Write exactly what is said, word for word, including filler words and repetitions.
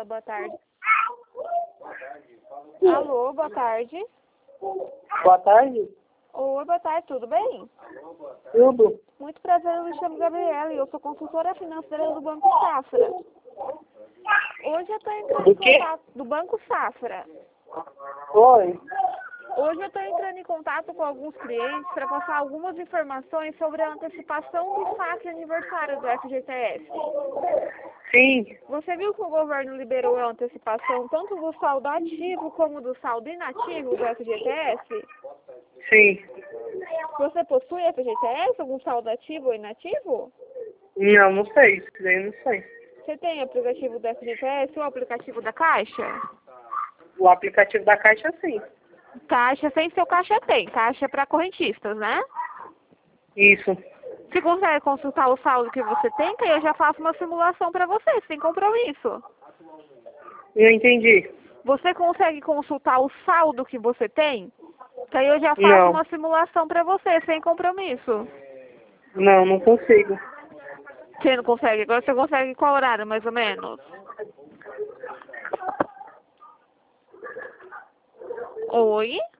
fala boa tarde. Alô, boa tarde. Boa tarde. Oi, boa tarde, tudo bem? Tudo. Muito prazer, eu me chamo Gabriela e eu sou consultora financeira do Banco Safra. Hoje eu estou entrando Do em quê? contato do Banco Safra. Oi. Hoje eu estou entrando em contato com alguns clientes para passar algumas informações sobre a antecipação do saque aniversário do F G T S. Sim. Você viu que o governo liberou a antecipação tanto do saldo ativo como do saldo inativo do F G T S? Sim. Você possui F G T S, algum saldo ativo ou inativo? Não, não sei. Isso daí eu não sei. Você tem aplicativo do F G T S ou aplicativo da Caixa? O aplicativo da Caixa, sim. Caixa, sem seu Caixa tem. Caixa para correntistas, né? Isso. Você consegue consultar o saldo que você tem, que aí eu já faço uma simulação para você, sem compromisso. Não entendi. Você consegue consultar o saldo que você tem? Que aí eu já faço Não. uma simulação para você, sem compromisso. Não, não consigo. Você não consegue? Agora você consegue qual horário, mais ou menos? Oi?